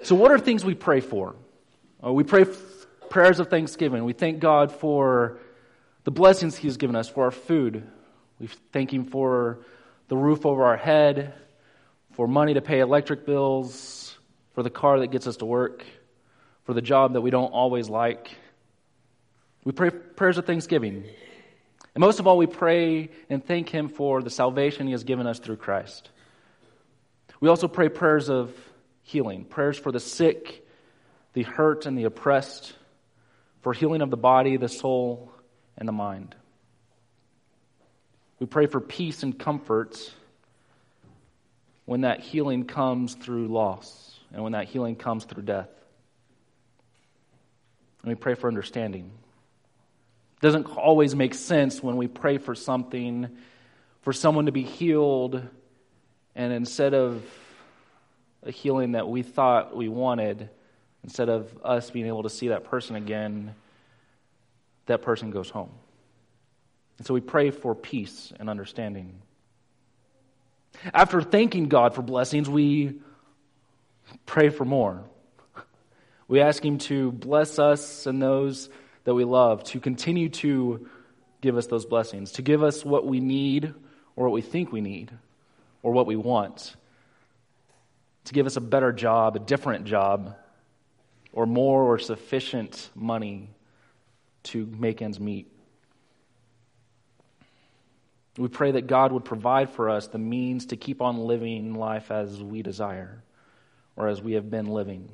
So what are things we pray for? We pray prayers of thanksgiving. We thank God for the blessings He has given us, for our food. We thank Him for the roof over our head, for money to pay electric bills, for the car that gets us to work, for the job that we don't always like. We pray prayers of thanksgiving. And most of all, we pray and thank Him for the salvation He has given us through Christ. We also pray prayers of healing, prayers for the sick, the hurt, and the oppressed, for healing of the body, the soul, and the mind. We pray for peace and comfort when that healing comes through loss and when that healing comes through death. And we pray for understanding. It doesn't always make sense when we pray for something, for someone to be healed, and instead of a healing that we thought we wanted, instead of us being able to see that person again, that person goes home. And so we pray for peace and understanding. After thanking God for blessings, we pray for more. We ask Him to bless us and those that we love, to continue to give us those blessings, to give us what we need or what we think we need or what we want, to give us a better job, a different job, or more or sufficient money to make ends meet. We pray that God would provide for us the means to keep on living life as we desire or as we have been living.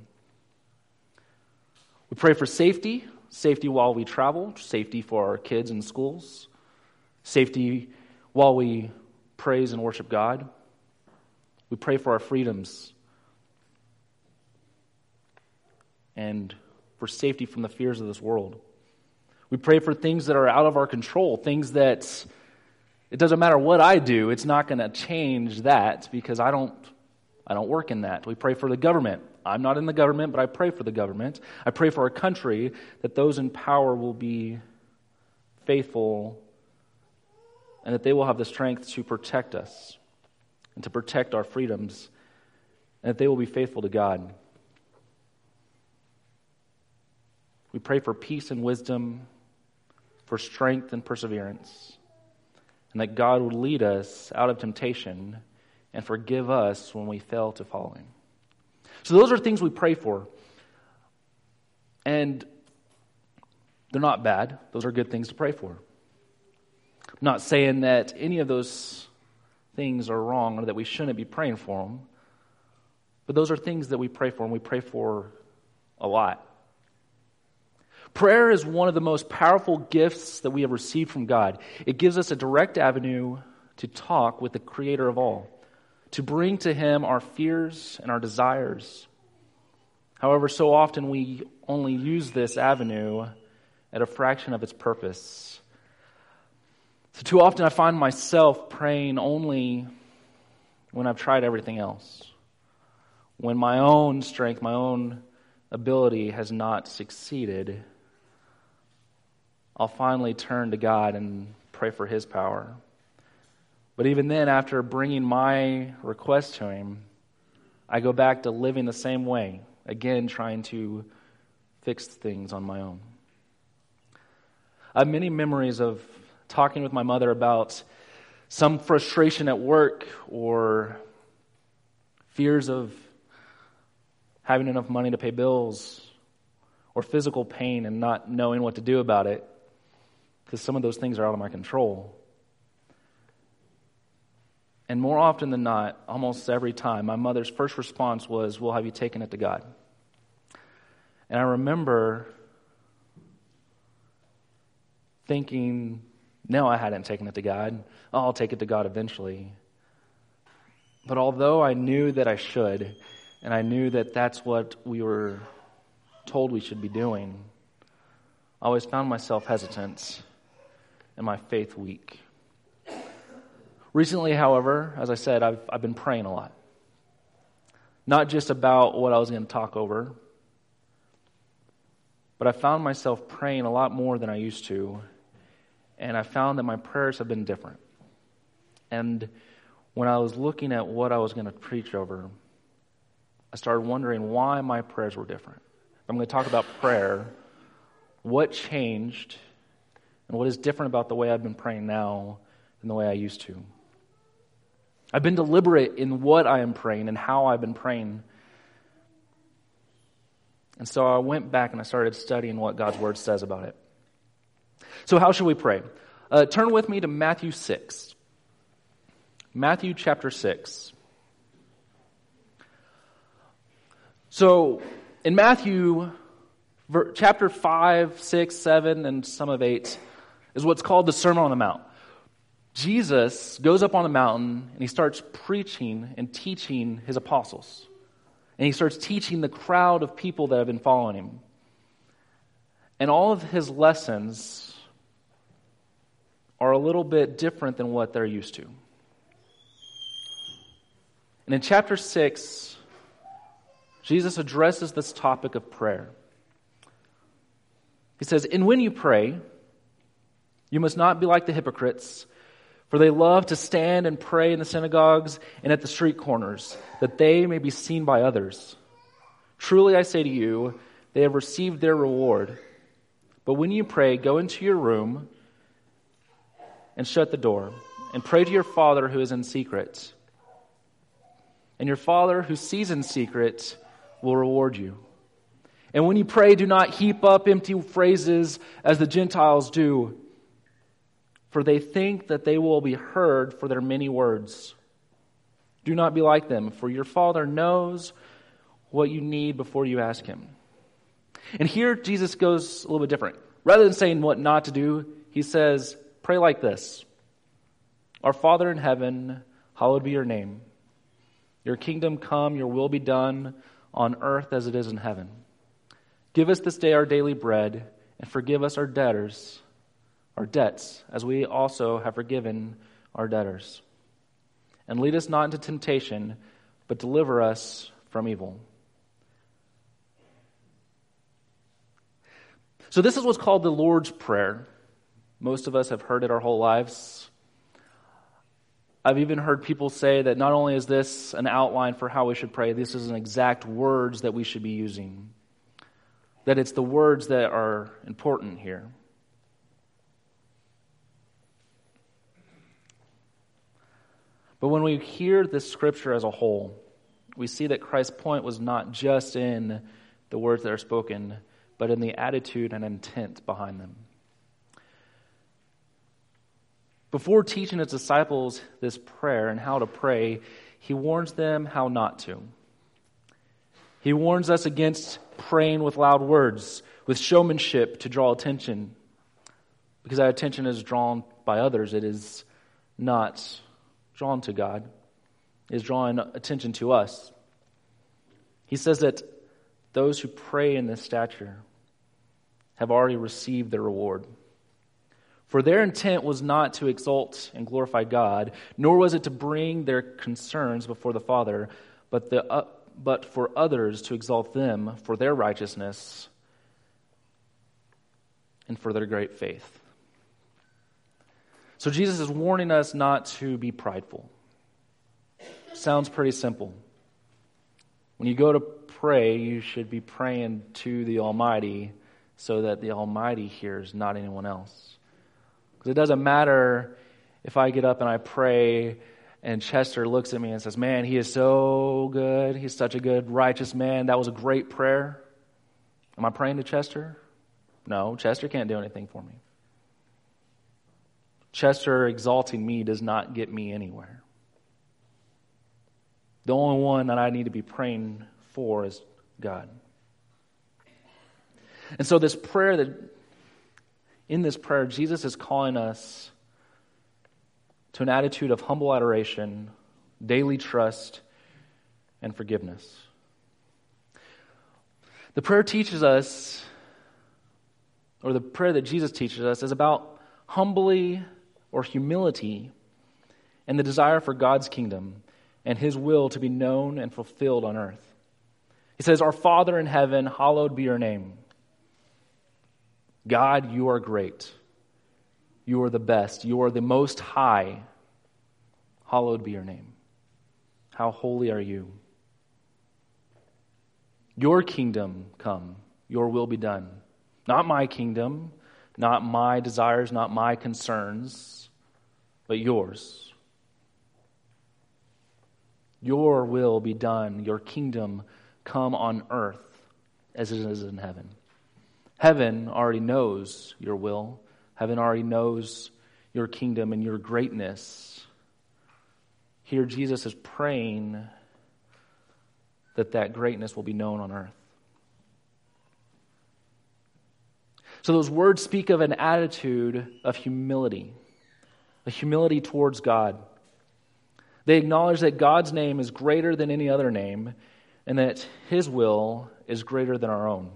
We pray for safety while we travel, safety for our kids in schools, safety while we praise and worship God. We pray for our freedoms and for safety from the fears of this world. We pray for things that are out of our control, things that it doesn't matter what I do, it's not going to change that because I don't work in that. We pray for the government. I'm not in the government, but I pray for the government. I pray for our country that those in power will be faithful and that they will have the strength to protect us and to protect our freedoms and that they will be faithful to God. We pray for peace and wisdom, for strength and perseverance, and that God would lead us out of temptation and forgive us when we fail to follow Him. So those are things we pray for. And they're not bad. Those are good things to pray for. I'm not saying that any of those things are wrong or that we shouldn't be praying for them. But those are things that we pray for, and we pray for a lot. Prayer is one of the most powerful gifts that we have received from God. It gives us a direct avenue to talk with the Creator of all, to bring to Him our fears and our desires. However, so often we only use this avenue at a fraction of its purpose. So too often I find myself praying only when I've tried everything else, when my own strength, my own ability has not succeeded. I'll finally turn to God and pray for His power. But even then, after bringing my request to Him, I go back to living the same way, again trying to fix things on my own. I have many memories of talking with my mother about some frustration at work or fears of having enough money to pay bills or physical pain and not knowing what to do about it, because some of those things are out of my control. And more often than not, almost every time, my mother's first response was, "Well, have you taken it to God?" And I remember thinking, no, I hadn't taken it to God. Oh, I'll take it to God eventually. But although I knew that I should, and I knew that that's what we were told we should be doing, I always found myself hesitant and my faith weak. Recently, however, as I said, I've been praying a lot. Not just about what I was going to talk over, but I found myself praying a lot more than I used to, and I found that my prayers have been different. And when I was looking at what I was going to preach over, I started wondering why my prayers were different. If I'm going to talk about prayer, what changed and what is different about the way I've been praying now than the way I used to? I've been deliberate in what I am praying and how I've been praying. And so I went back and I started studying what God's Word says about it. So how should we pray? Turn with me to Matthew 6. Matthew chapter 6. So in Matthew chapter 5, 6, 7, and some of 8 is what's called the Sermon on the Mount. Jesus goes up on the mountain and he starts preaching and teaching his apostles. And he starts teaching the crowd of people that have been following him. And all of his lessons are a little bit different than what they're used to. And in chapter 6, Jesus addresses this topic of prayer. He says, "And when you pray, you must not be like the hypocrites, for they love to stand and pray in the synagogues and at the street corners, that they may be seen by others. Truly I say to you, they have received their reward. But when you pray, go into your room and shut the door, and pray to your Father who is in secret. And your Father who sees in secret will reward you. And when you pray, do not heap up empty phrases as the Gentiles do, for they think that they will be heard for their many words. Do not be like them, for your Father knows what you need before you ask him." And here Jesus goes a little bit different. Rather than saying what not to do, he says, pray like this. "Our Father in heaven, hallowed be your name. Your kingdom come, your will be done on earth as it is in heaven. Give us this day our daily bread, and forgive us our debts, as we also have forgiven our debtors. And lead us not into temptation, but deliver us from evil." So this is what's called the Lord's Prayer. Most of us have heard it our whole lives. I've even heard people say that not only is this an outline for how we should pray, this is an exact words that we should be using. That it's the words that are important here. But when we hear this scripture as a whole, we see that Christ's point was not just in the words that are spoken, but in the attitude and intent behind them. Before teaching his disciples this prayer and how to pray, he warns them how not to. He warns us against praying with loud words, with showmanship to draw attention, because that attention is drawn by others. It is not drawn to God. It is drawing attention to us. He says that those who pray in this stature have already received their reward. For their intent was not to exalt and glorify God, nor was it to bring their concerns before the Father, but for others to exalt them for their righteousness and for their great faith. So Jesus is warning us not to be prideful. Sounds pretty simple. When you go to pray, you should be praying to the Almighty so that the Almighty hears, not anyone else. Because it doesn't matter if I get up and I pray and Chester looks at me and says, "Man, he is so good. He's such a good, righteous man. That was a great prayer." Am I praying to Chester? No, Chester can't do anything for me. Chester exalting me does not get me anywhere. The only one that I need to be praying for is God. And so in this prayer, Jesus is calling us to an attitude of humble adoration, daily trust, and forgiveness. The prayer teaches us, or the prayer that Jesus teaches us, is about humbly or humility and the desire for God's kingdom and his will to be known and fulfilled on earth. He says, "Our Father in heaven, hallowed be your name." God, you are great. You are the best. You are the most high. Hallowed be your name. How holy are you? Your kingdom come, your will be done. Not my kingdom, not my desires, not my concerns, but yours. Your will be done, your kingdom come on earth as it is in heaven. Heaven already knows your will. Heaven already knows your kingdom and your greatness. Here Jesus is praying that greatness will be known on earth. So those words speak of an attitude of humility, a humility towards God. They acknowledge that God's name is greater than any other name and that His will is greater than our own.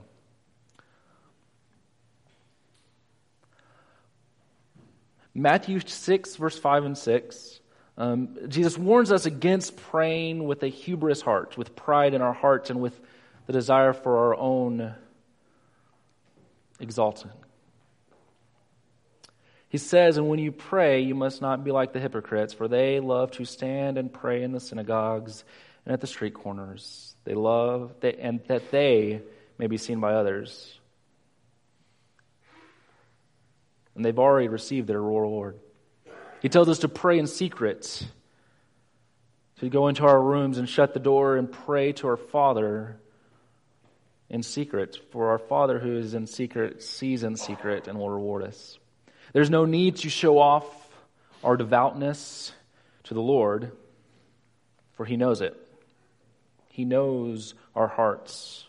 Matthew 6, verse 5 and 6, Jesus warns us against praying with a hubris heart, with pride in our hearts and with the desire for our own exaltation. He says, and when you pray, you must not be like the hypocrites, for they love to stand and pray in the synagogues and at the street corners. And that they may be seen by others. And they've already received their reward. He tells us to pray in secret, to go into our rooms and shut the door and pray to our Father in secret. For our Father who is in secret sees in secret and will reward us. There's no need to show off our devoutness to the Lord, for He knows it. He knows our hearts.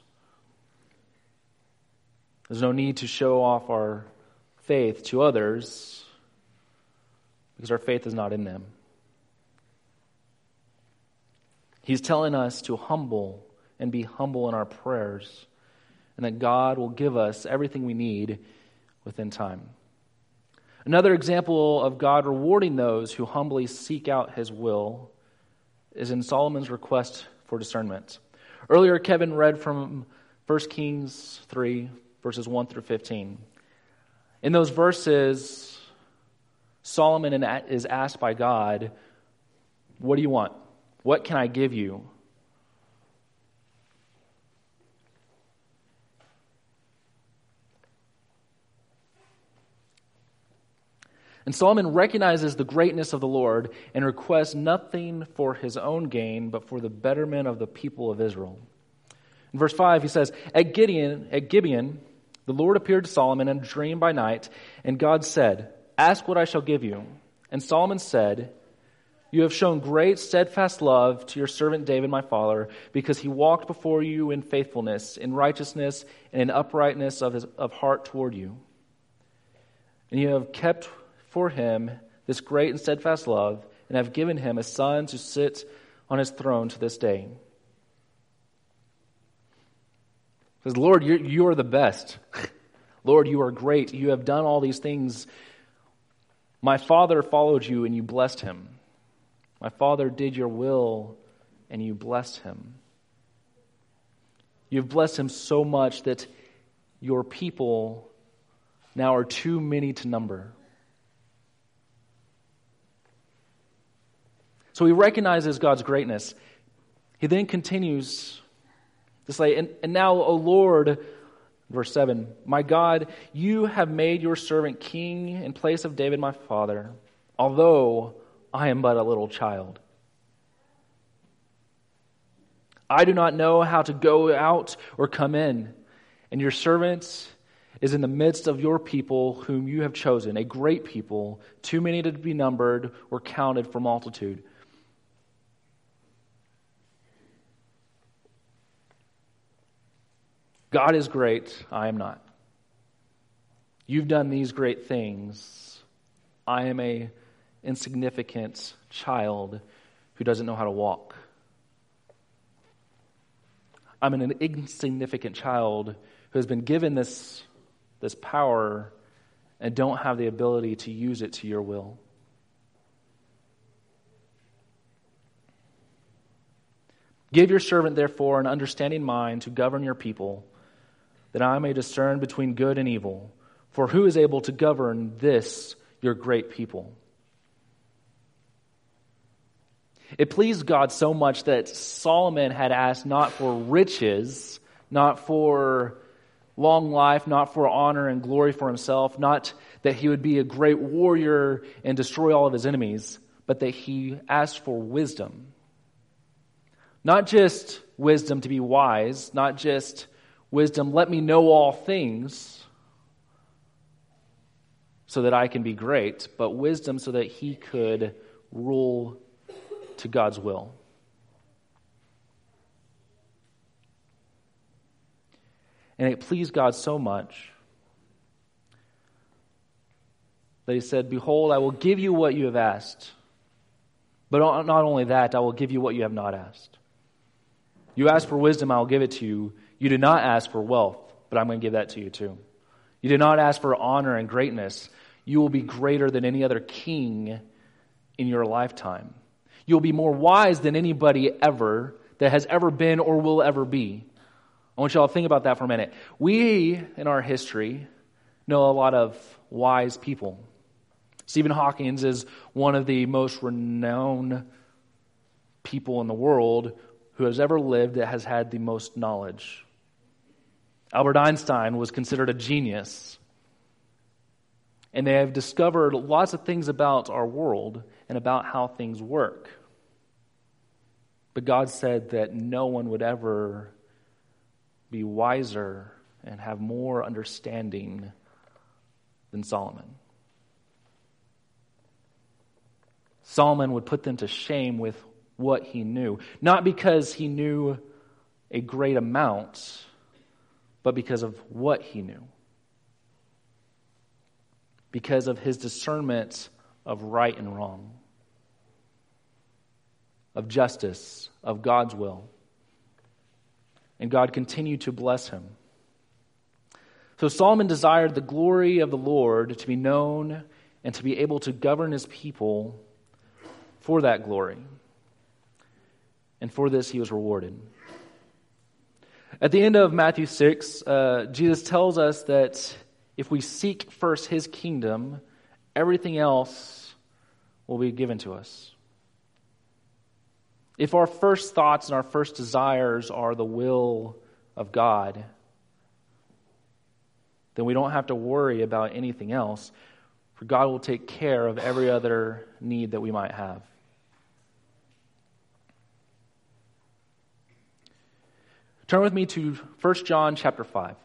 There's no need to show off our faith to others, because our faith is not in them. He's telling us to humble and be humble in our prayers, and that God will give us everything we need within time. Another example of God rewarding those who humbly seek out His will is in Solomon's request for discernment. Earlier, Kevin read from 1 Kings 3, verses 1 through 15. In those verses, Solomon is asked by God, what do you want? What can I give you? And Solomon recognizes the greatness of the Lord and requests nothing for his own gain, but for the betterment of the people of Israel. In verse 5, he says, At Gibeon, the Lord appeared to Solomon in a dream by night, and God said, Ask what I shall give you. And Solomon said, You have shown great steadfast love to your servant David my father, because he walked before you in faithfulness, in righteousness, and in uprightness of heart toward you. And you have kept for him this great and steadfast love, and have given him a son to sit on his throne to this day. He says, Lord, you are the best. Lord, you are great. You have done all these things. My father followed you, and you blessed him. My father did your will, and you blessed him. You've blessed him so much that your people now are too many to number. So he recognizes God's greatness. He then continues to say, and now, O Lord, verse 7, My God, you have made your servant king in place of David my father, although I am but a little child. I do not know how to go out or come in, and your servant is in the midst of your people whom you have chosen, a great people, too many to be numbered or counted for multitude. God is great, I am not. You've done these great things. I am a insignificant child who doesn't know how to walk. I'm an insignificant child who has been given this power and don't have the ability to use it to your will. Give your servant, therefore, an understanding mind to govern your people, that I may discern between good and evil. For who is able to govern this, your great people? It pleased God so much that Solomon had asked not for riches, not for long life, not for honor and glory for himself, not that he would be a great warrior and destroy all of his enemies, but that he asked for wisdom. Not just wisdom to be wise, not just wisdom, let me know all things so that I can be great, but wisdom so that he could rule to God's will. And it pleased God so much that he said, behold, I will give you what you have asked. But not only that, I will give you what you have not asked. You asked for wisdom, I will give it to you. You did not ask for wealth, but I'm going to give that to you too. You did not ask for honor and greatness. You will be greater than any other king in your lifetime. You'll be more wise than anybody ever that has ever been or will ever be. I want you all to think about that for a minute. We, in our history, know a lot of wise people. Stephen Hawking is one of the most renowned people in the world who has ever lived that has had the most knowledge. Albert Einstein was considered a genius. And they have discovered lots of things about our world and about how things work. But God said that no one would ever be wiser and have more understanding than Solomon. Solomon would put them to shame with what he knew. Not because he knew a great amount, but because of what he knew. Because of his discernment of right and wrong, of justice, of God's will. And God continued to bless him. So Solomon desired the glory of the Lord to be known and to be able to govern his people for that glory. And for this he was rewarded. At the end of Matthew 6, Jesus tells us that if we seek first his kingdom, everything else will be given to us. If our first thoughts and our first desires are the will of God, then we don't have to worry about anything else, for God will take care of every other need that we might have. Turn with me to 1 John chapter 5.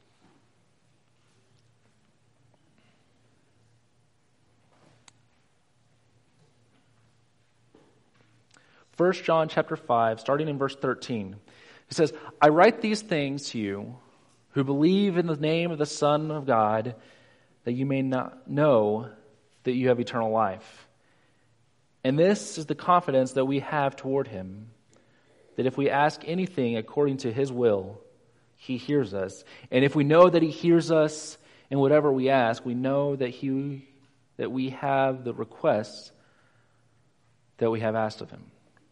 1 John chapter 5, starting in verse 13. It says, I write these things to you who believe in the name of the Son of God, that you may not know that you have eternal life. And this is the confidence that we have toward him, that if we ask anything according to his will, he hears us. And if we know that he hears us in whatever we ask, we know that we have the requests that we have asked of him.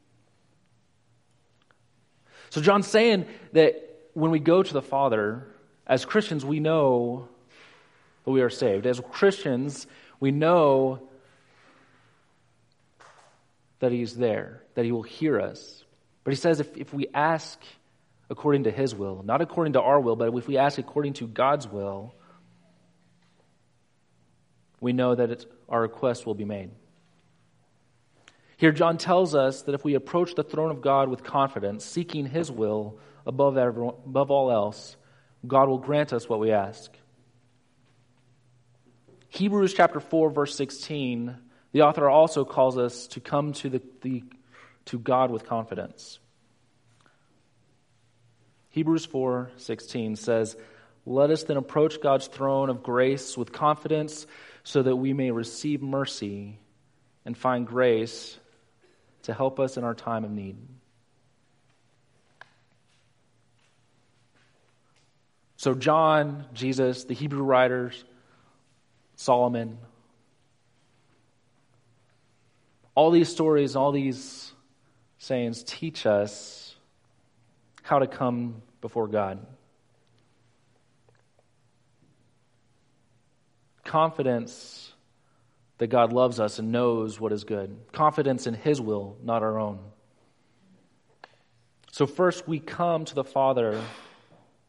So John's saying that when we go to the Father, as Christians, we know that we are saved. As Christians, we know that he's there, that he will hear us. But he says if we ask according to his will, not according to our will, but if we ask according to God's will, we know that our request will be made. Here, John tells us that if we approach the throne of God with confidence, seeking his will above all else, God will grant us what we ask. Hebrews chapter 4, verse 16, the author also calls us to come to God with confidence. Hebrews 4:16 says, let us then approach God's throne of grace with confidence so that we may receive mercy and find grace to help us in our time of need. So John, Jesus, the Hebrew writers, Solomon, all these stories, all these sayings teach us how to come before God. Confidence that God loves us and knows what is good. Confidence in his will, not our own. So first we come to the Father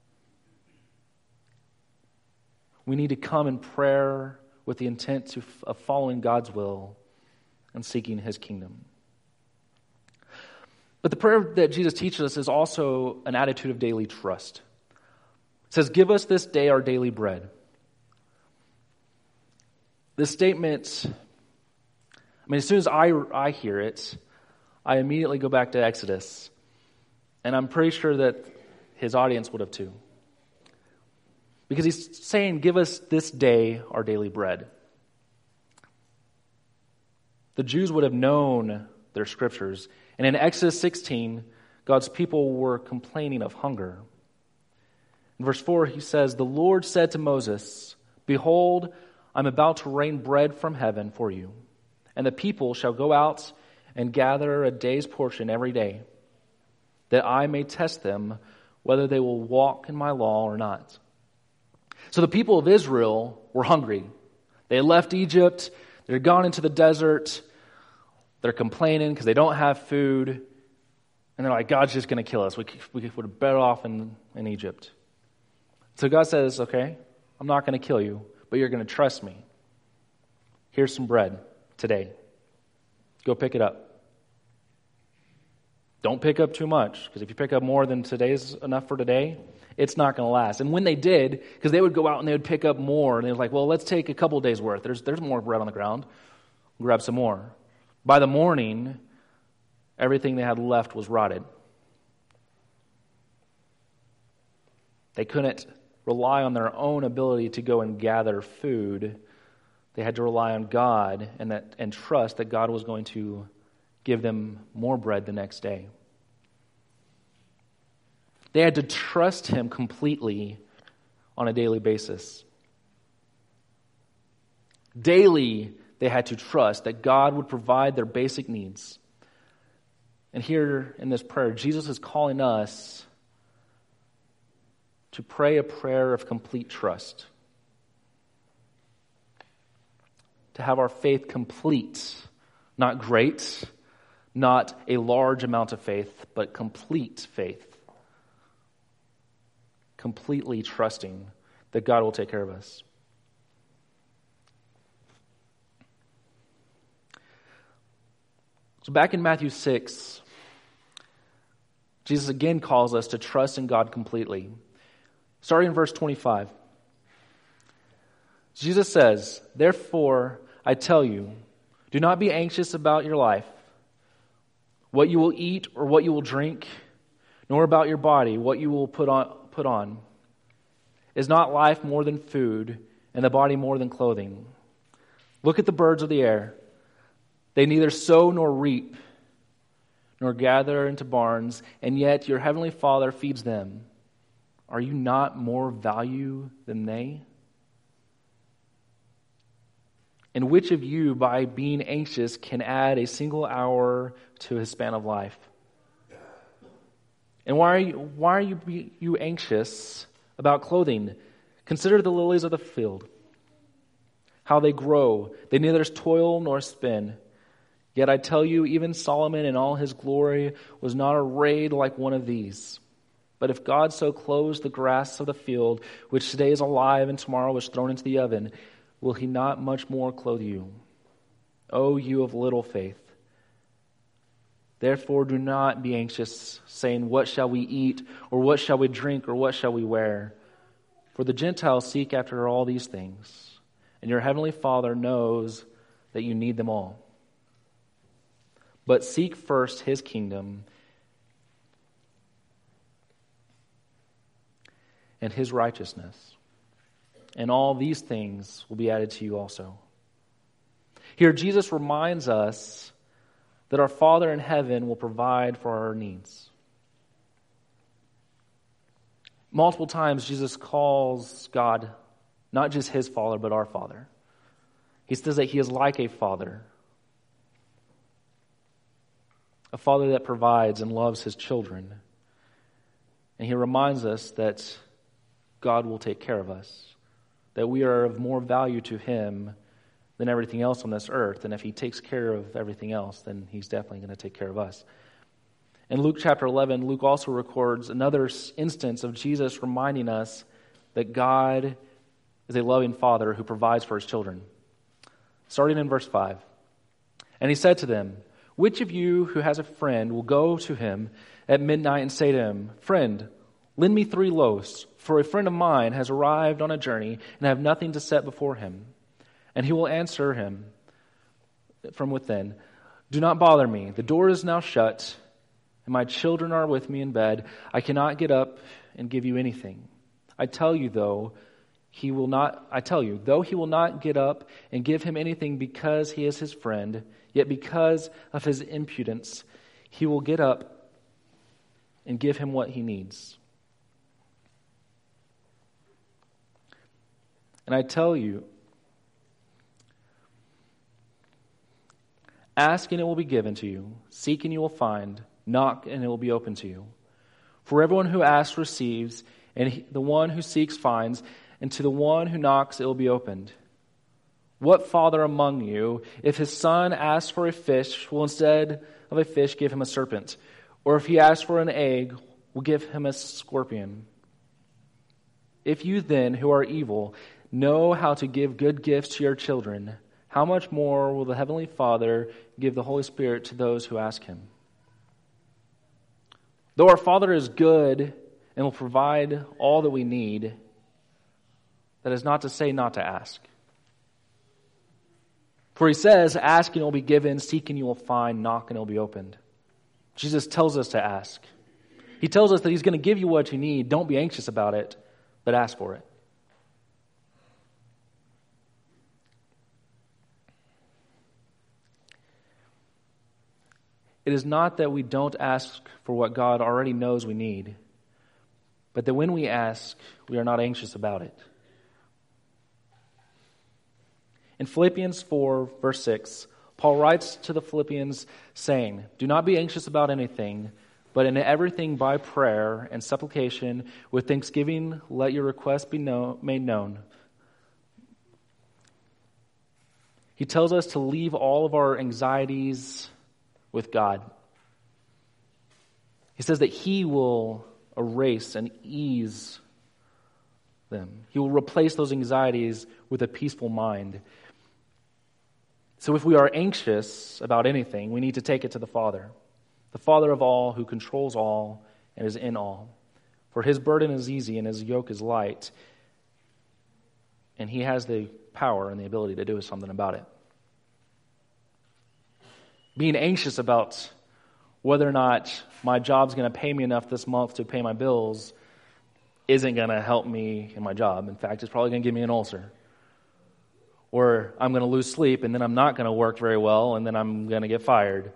We need to come in prayer with the intent of following God's will and seeking His kingdom. But the prayer that Jesus teaches us is also an attitude of daily trust. It says, "Give us this day our daily bread." This statement, as soon as I hear it, I immediately go back to Exodus. And I'm pretty sure that his audience would have too. Because he's saying, give us this day our daily bread. The Jews would have known their scriptures. And in Exodus 16, God's people were complaining of hunger. In verse 4, he says, "The Lord said to Moses, 'Behold, I'm about to rain bread from heaven for you, and the people shall go out and gather a day's portion every day, that I may test them whether they will walk in my law or not.'" So the people of Israel were hungry. They had left Egypt. They had gone into the desert. They're complaining because they don't have food. And they're like, God's just going to kill us. We would have better off in Egypt. So God says, okay, I'm not going to kill you, but you're going to trust me. Here's some bread today. Go pick it up. Don't pick up too much, because if you pick up more than today's enough for today, it's not going to last. And when they did, because they would go out and they would pick up more, and they were like, well, let's take a couple days worth. There's more bread on the ground. We'll grab some more. By the morning, everything they had left was rotted. They couldn't rely on their own ability to go and gather food. They had to rely on God and trust that God was going to give them more bread the next day. They had to trust Him completely on a daily basis. Daily, they had to trust that God would provide their basic needs. And here in this prayer, Jesus is calling us to pray a prayer of complete trust. To have our faith complete, not great, not a large amount of faith, but complete faith. Completely trusting that God will take care of us. So back in Matthew 6, Jesus again calls us to trust in God completely. Starting in verse 25. Jesus says, "Therefore, I tell you, do not be anxious about your life, what you will eat or what you will drink, nor about your body, what you will put on. Is not life more than food, and the body more than clothing? Look at the birds of the air. They neither sow nor reap, nor gather into barns, and yet your heavenly Father feeds them. Are you not more value than they? And which of you, by being anxious, can add a single hour to his span of life? And why are you anxious about clothing? Consider the lilies of the field, how they grow. They neither toil nor spin. Yet I tell you, even Solomon in all his glory was not arrayed like one of these. But if God so clothes the grass of the field, which today is alive and tomorrow is thrown into the oven, will He not much more clothe you, O you of little faith? Therefore do not be anxious, saying, what shall we eat, or what shall we drink, or what shall we wear? For the Gentiles seek after all these things, and your heavenly Father knows that you need them all. But seek first His kingdom and His righteousness, and all these things will be added to you also." Here Jesus reminds us that our Father in heaven will provide for our needs. Multiple times Jesus calls God not just His Father, but our Father. He says that He is like a Father that provides and loves His children. And He reminds us that God will take care of us, that we are of more value to Him than everything else on this earth. And if He takes care of everything else, then He's definitely going to take care of us. In Luke chapter 11, Luke also records another instance of Jesus reminding us that God is a loving father who provides for his children. Starting in verse 5. And he said to them, "Which of you who has a friend will go to him at midnight and say to him, 'Friend, lend me 3 loaves, for a friend of mine has arrived on a journey and I have nothing to set before him?' And he will answer him from within, 'Do not bother me. The door is now shut, and my children are with me in bed. I cannot get up and give you anything. I tell you, though he will not get up and give him anything because he is his friend, yet because of his impudence, he will get up and give him what he needs. And I tell you, ask and it will be given to you. Seek and you will find. Knock and it will be open to you. For everyone who asks receives, and the one who seeks finds, and to the one who knocks it will be opened. What father among you, if his son asks for a fish, will instead of a fish give him a serpent? Or if he asks for an egg, will give him a scorpion? If you then, who are evil, know how to give good gifts to your children, how much more will the Heavenly Father give the Holy Spirit to those who ask him?" Though our Father is good and will provide all that we need, that is not to say not to ask. For he says, "Ask and it will be given, seek and you will find, knock and it will be opened." Jesus tells us to ask. He tells us that he's going to give you what you need. Don't be anxious about it, but ask for it. It is not that we don't ask for what God already knows we need, but that when we ask, we are not anxious about it. In Philippians 4, verse 6, Paul writes to the Philippians saying, "Do not be anxious about anything, but in everything by prayer and supplication with thanksgiving let your requests be made known." He tells us to leave all of our anxieties with God. He says that he will erase and ease them. He will replace those anxieties with a peaceful mind. So if we are anxious about anything, we need to take it to the Father of all, who controls all and is in all. For his burden is easy and his yoke is light, and he has the power and the ability to do something about it. Being anxious about whether or not my job's going to pay me enough this month to pay my bills isn't going to help me in my job. In fact, it's probably going to give me an ulcer. Or I'm going to lose sleep, and then I'm not going to work very well, and then I'm going to get fired.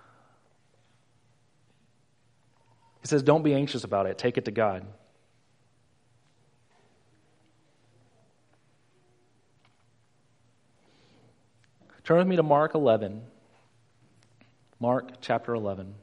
He says, don't be anxious about it. Take it to God. Turn with me to Mark 11. Mark chapter 11.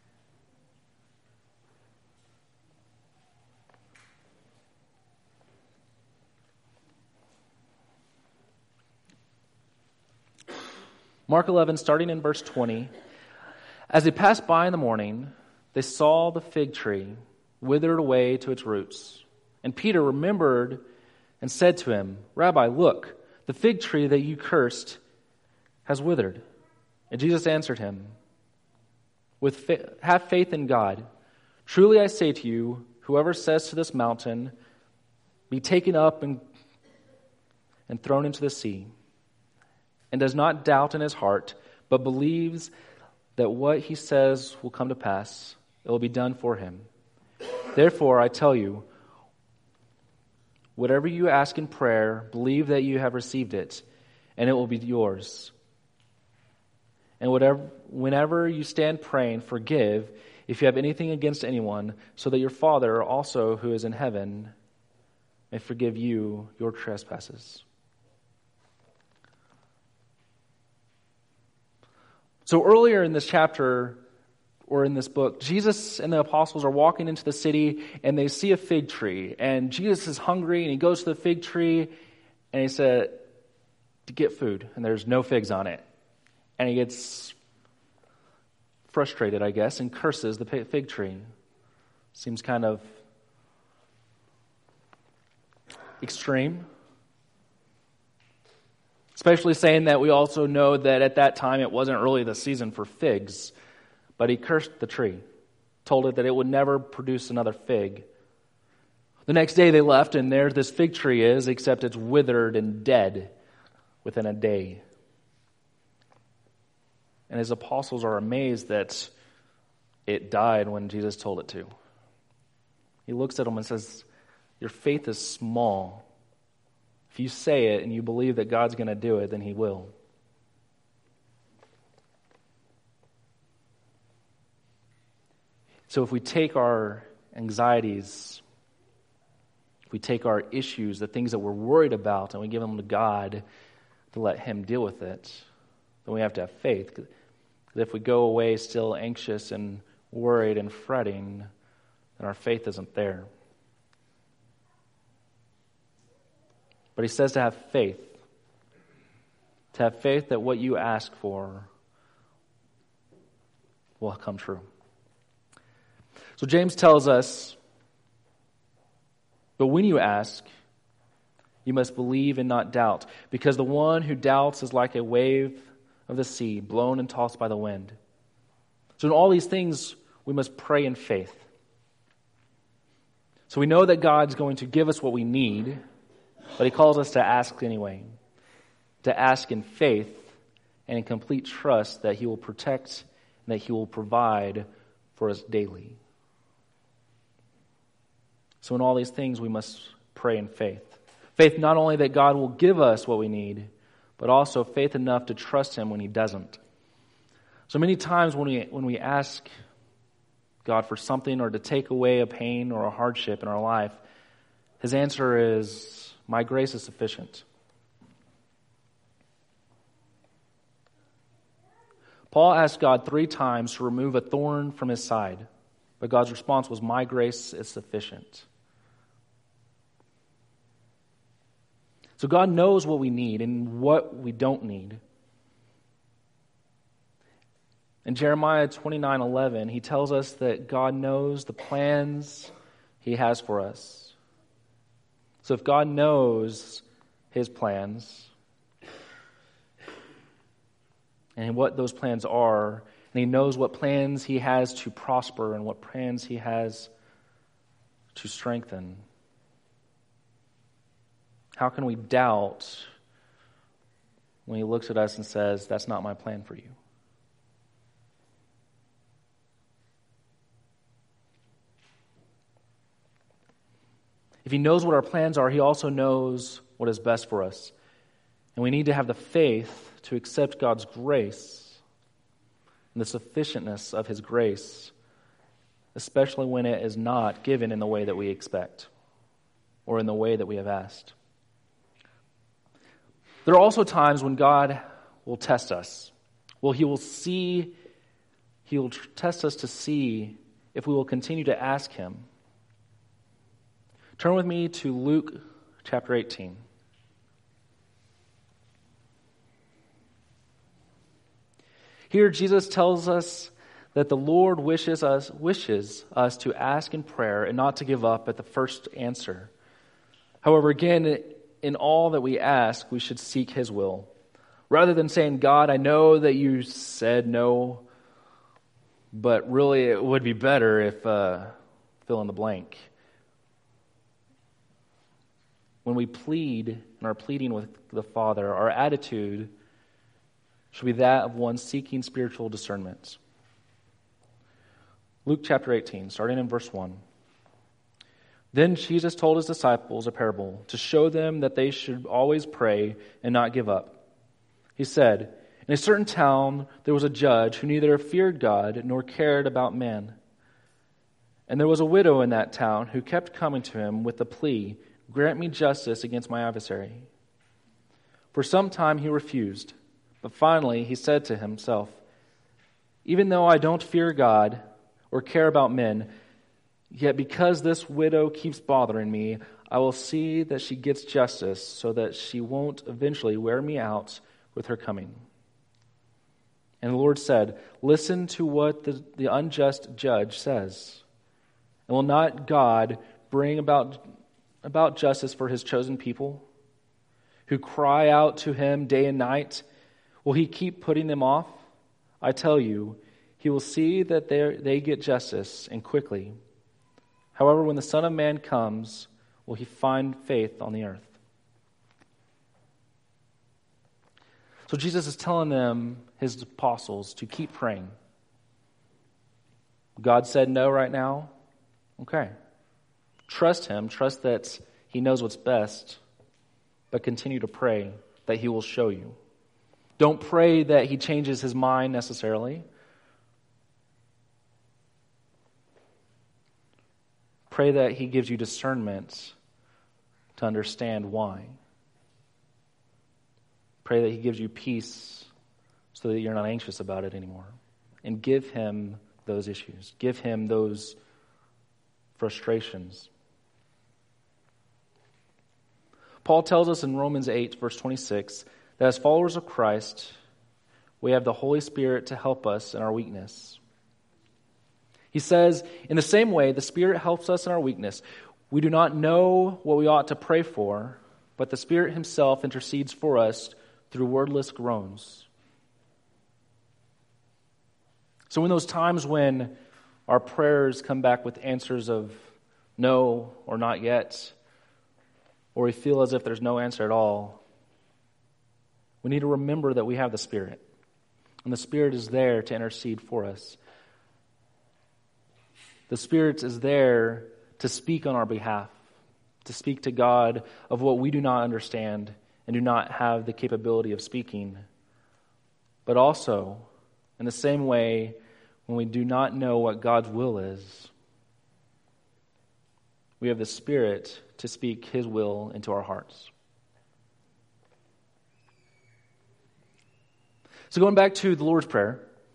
Mark 11, starting in verse 20. As they passed by in the morning, they saw the fig tree withered away to its roots. And Peter remembered and said to him, "Rabbi, look, the fig tree that you cursed has withered." And Jesus answered him, "Have faith in God. Truly I say to you, whoever says to this mountain, 'Be taken up and thrown into the sea,' and does not doubt in his heart, but believes that what he says will come to pass, it will be done for him. Therefore, I tell you, whatever you ask in prayer, believe that you have received it, and it will be yours. And whenever you stand praying, forgive if you have anything against anyone, so that your Father also who is in heaven may forgive you your trespasses." So earlier in this chapter, or in this book, Jesus and the apostles are walking into the city and they see a fig tree. And Jesus is hungry and he goes to the fig tree and he said to get food, and there's no figs on it. And he gets frustrated, I guess, and curses the fig tree. Seems kind of extreme. Especially saying that we also know that at that time it wasn't really the season for figs, but he cursed the tree, told it that it would never produce another fig. The next day they left, and there this fig tree is, except it's withered and dead within a day. And his apostles are amazed that it died when Jesus told it to. He looks at them and says, your faith is small. If you say it and you believe that God's going to do it, then he will. So if we take our anxieties, if we take our issues, the things that we're worried about, and we give them to God to let him deal with it, then we have to have faith. Because if we go away still anxious and worried and fretting, then our faith isn't there. But he says to have faith. To have faith that what you ask for will come true. So James tells us, but when you ask, you must believe and not doubt, because the one who doubts is like a wave of the sea, blown and tossed by the wind. So in all these things, we must pray in faith. So we know that God's going to give us what we need, but he calls us to ask anyway. To ask in faith and in complete trust that he will protect and that he will provide for us daily. So in all these things, we must pray in faith. Faith not only that God will give us what we need, but also faith enough to trust him when he doesn't. So many times when we ask God for something or to take away a pain or a hardship in our life, his answer is, my grace is sufficient. Paul asked God 3 times to remove a thorn from his side, but God's response was, my grace is sufficient. So God knows what we need and what we don't need. In Jeremiah 29:11, he tells us that God knows the plans he has for us. So if God knows his plans and what those plans are, and he knows what plans he has to prosper and what plans he has to strengthen, how can we doubt when he looks at us and says, that's not my plan for you? If he knows what our plans are, he also knows what is best for us. And we need to have the faith to accept God's grace and the sufficientness of his grace, especially when it is not given in the way that we expect or in the way that we have asked. There are also times when God will test us. Well, he will test us to see if we will continue to ask him. Turn with me to Luke chapter 18. Here Jesus tells us that the Lord wishes us to ask in prayer and not to give up at the first answer. However, again, in all that we ask, we should seek his will. Rather than saying, God, I know that you said no, but really it would be better if fill in the blank. When we plead and are pleading with the Father, our attitude should be that of one seeking spiritual discernment. Luke chapter 18, starting in verse 1. Then Jesus told his disciples a parable to show them that they should always pray and not give up. He said, in a certain town there was a judge who neither feared God nor cared about men. And there was a widow in that town who kept coming to him with the plea, grant me justice against my adversary. For some time he refused, but finally he said to himself, even though I don't fear God or care about men, yet because this widow keeps bothering me, I will see that she gets justice so that she won't eventually wear me out with her coming. And the Lord said, listen to what the unjust judge says. And will not God bring about justice for his chosen people, who cry out to him day and night? Will he keep putting them off? I tell you, he will see that they get justice, and quickly. However, when the Son of Man comes, will he find faith on the earth? So Jesus is telling them, his apostles, to keep praying. God said no right now? Okay. Trust him. Trust that he knows what's best. But continue to pray that he will show you. Don't pray that he changes his mind necessarily. Pray that he gives you discernment to understand why. Pray that he gives you peace so that you're not anxious about it anymore. And give him those issues. Give him those frustrations. Paul tells us in Romans 8, verse 26, that as followers of Christ, we have the Holy Spirit to help us in our weakness. He says, in the same way, the Spirit helps us in our weakness. We do not know what we ought to pray for, but the Spirit himself intercedes for us through wordless groans. So in those times when our prayers come back with answers of no or not yet, or we feel as if there's no answer at all, we need to remember that we have the Spirit. And the Spirit is there to intercede for us. The Spirit is there to speak on our behalf, to speak to God of what we do not understand and do not have the capability of speaking. But also, in the same way, when we do not know what God's will is, we have the Spirit to speak his will into our hearts. So going back to the Lord's Prayer,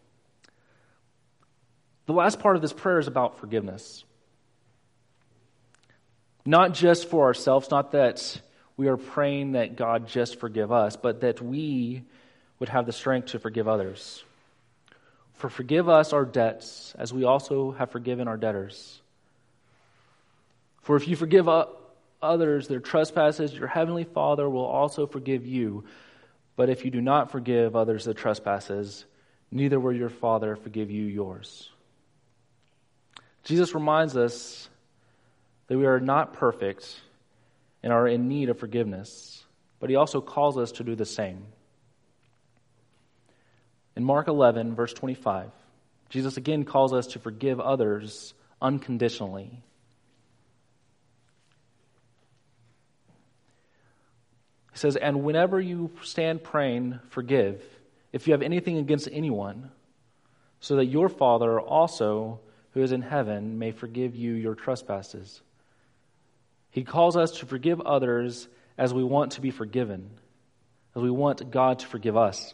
the last part of this prayer is about forgiveness. Not just for ourselves, not that we are praying that God just forgive us, but that we would have the strength to forgive others. For forgive us our debts, as we also have forgiven our debtors. For if you forgive others their trespasses, your heavenly Father will also forgive you. But if you do not forgive others their trespasses, neither will your Father forgive you yours. Jesus reminds us that we are not perfect and are in need of forgiveness, but he also calls us to do the same. In Mark 11, verse 25, Jesus again calls us to forgive others unconditionally. He says, and whenever you stand praying, forgive, if you have anything against anyone, so that your Father also, who is in heaven, may forgive you your trespasses. He calls us to forgive others as we want to be forgiven, as we want God to forgive us.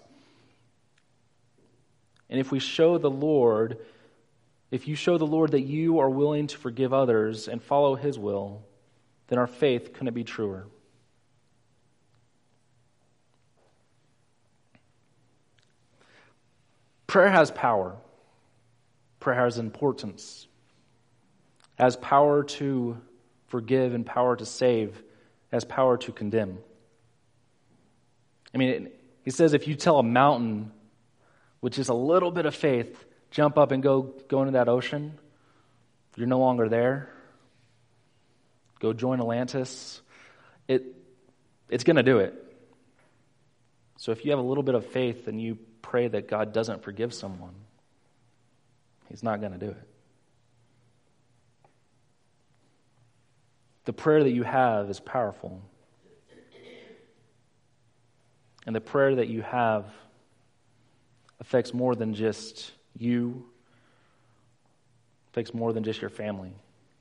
And if you show the Lord that you are willing to forgive others and follow his will, then our faith couldn't be truer. Prayer has power. Prayer has importance. It has power to forgive and power to save. It has power to condemn. I mean, he says if you tell a mountain with just a little bit of faith, jump up and go into that ocean, you're no longer there. Go join Atlantis. It's going to do it. So if you have a little bit of faith and you pray that God doesn't forgive someone, he's not going to do it. The prayer that you have is powerful. And the prayer that you have affects more than just you, affects more than just your family.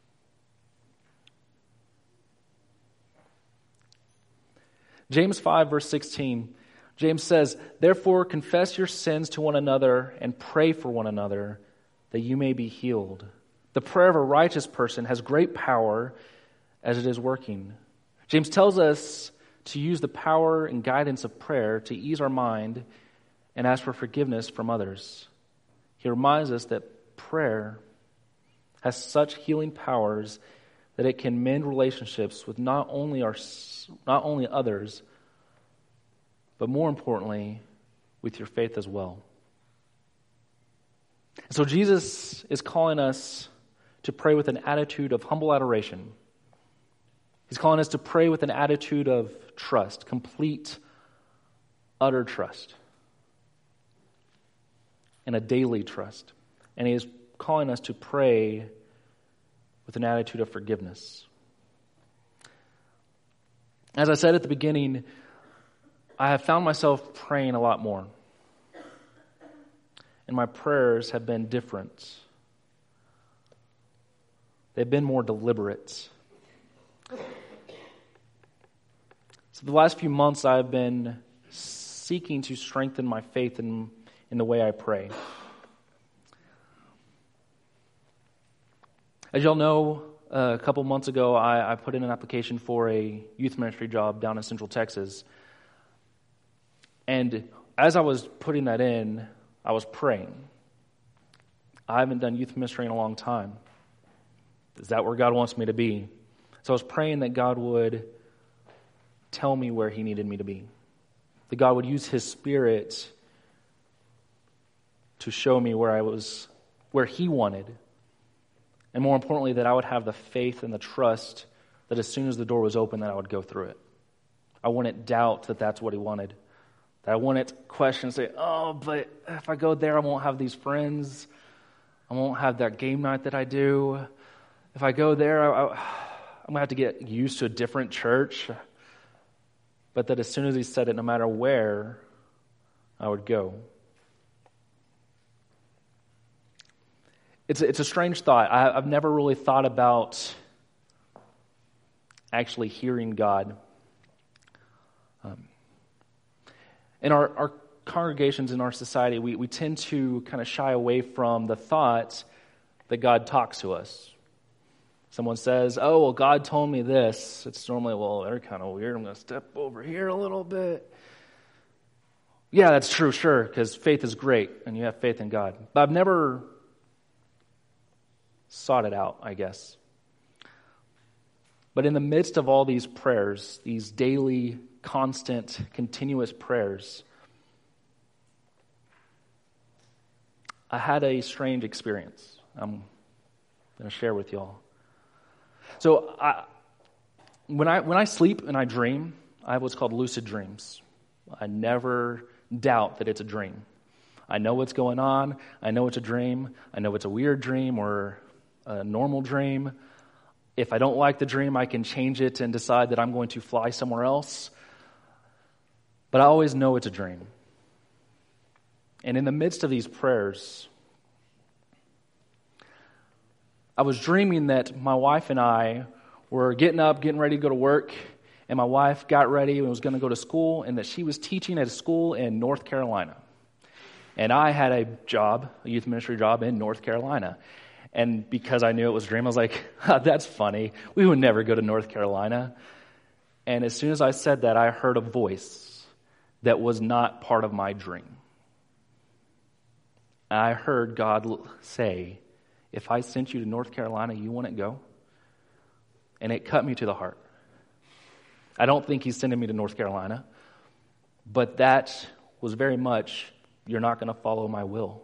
James 5, verse 16, James says, therefore confess your sins to one another and pray for one another that you may be healed. The prayer of a righteous person has great power as it is working. James tells us to use the power and guidance of prayer to ease our mind and ask for forgiveness from others. He reminds us that prayer has such healing powers that it can mend relationships with not only others, but more importantly, with your faith as well. So Jesus is calling us to pray with an attitude of humble adoration. He's calling us to pray with an attitude of trust, complete, utter trust, and a daily trust. And he is calling us to pray with an attitude of forgiveness. As I said at the beginning, I have found myself praying a lot more. And my prayers have been different. They've been more deliberate. So the last few months I've been seeking to strengthen my faith in the way I pray. As y'all know, a couple months ago I put in an application for a youth ministry job down in Central Texas. And as I was putting that in, I was praying. I haven't done youth ministry in a long time. Is that where God wants me to be? So I was praying that God would tell me where He needed me to be. That God would use His Spirit to show me where He wanted. And more importantly, that I would have the faith and the trust that as soon as the door was open, that I would go through it. I wouldn't doubt that that's what He wanted. That I wouldn't question and say, oh, but if I go there, I won't have these friends. I won't have that game night that I do. If I go there, I'm going to have to get used to a different church. But that as soon as He said it, no matter where, I would go. It's a strange thought. I've never really thought about actually hearing God. In our congregations, in our society, we tend to kind of shy away from the thought that God talks to us. Someone says, oh, well, God told me this. It's normally, well, they're kind of weird. I'm going to step over here a little bit. Yeah, that's true, sure, because faith is great, and you have faith in God. But I've never sought it out, I guess. But in the midst of all these prayers, these daily, constant, continuous prayers, I had a strange experience I'm going to share with y'all. So when I sleep and I dream, I have what's called lucid dreams. I never doubt that it's a dream. I know what's going on. I know it's a dream. I know it's a weird dream or a normal dream. If I don't like the dream, I can change it and decide that I'm going to fly somewhere else. But I always know it's a dream. And in the midst of these prayers, I was dreaming that my wife and I were getting up, getting ready to go to work, and my wife got ready and was going to go to school, and that she was teaching at a school in North Carolina. And I had a youth ministry job in North Carolina. And because I knew it was a dream, I was like, that's funny. We would never go to North Carolina. And as soon as I said that, I heard a voice that was not part of my dream. I heard God say, if I sent you to North Carolina, you wouldn't go? And it cut me to the heart. I don't think He's sending me to North Carolina, but that was very much, you're not going to follow my will.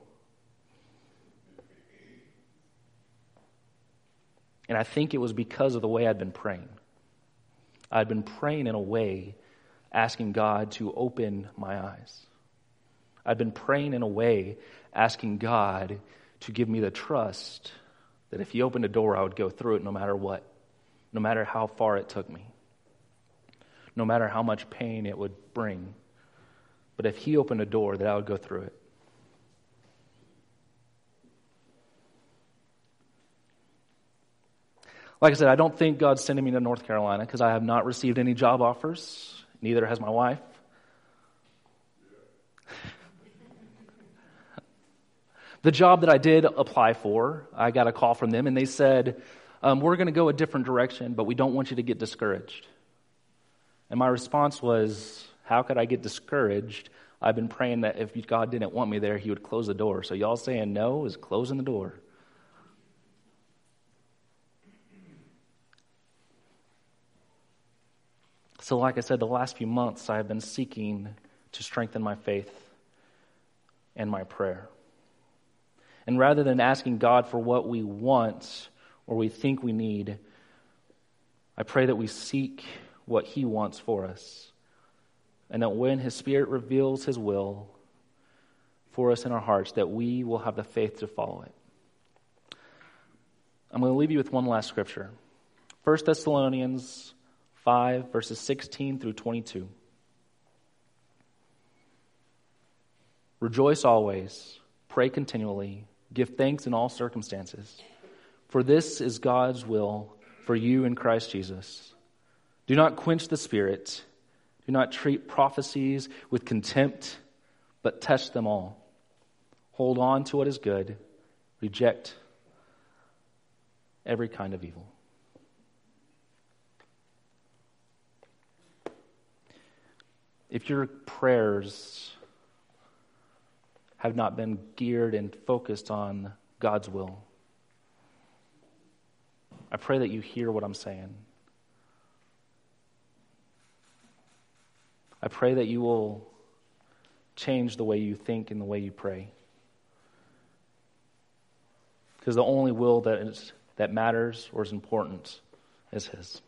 And I think it was because of the way I'd been praying. I'd been praying in a way, asking God to open my eyes. I'd been praying in a way, asking God to give me the trust that if He opened a door, I would go through it no matter what, no matter how far it took me, no matter how much pain it would bring. But if He opened a door, that I would go through it. Like I said, I don't think God's sending me to North Carolina because I have not received any job offers. Neither has my wife. The job that I did apply for, I got a call from them and they said, we're going to go a different direction, but we don't want you to get discouraged. And my response was, how could I get discouraged? I've been praying that if God didn't want me there, He would close the door. So y'all saying no is closing the door. So like I said, the last few months I have been seeking to strengthen my faith and my prayer. And rather than asking God for what we want or we think we need, I pray that we seek what He wants for us, and that when His Spirit reveals His will for us in our hearts, that we will have the faith to follow it. I'm going to leave you with one last scripture. 1 Thessalonians 5, verses 16 through 22. Rejoice always, pray continually, give thanks in all circumstances, for this is God's will for you in Christ Jesus. Do not quench the Spirit. Do not treat prophecies with contempt, but test them all. Hold on to what is good. Reject every kind of evil. If your prayers have not been geared and focused on God's will, I pray that you hear what I'm saying. I pray that you will change the way you think and the way you pray. Because the only will that matters or is important is His.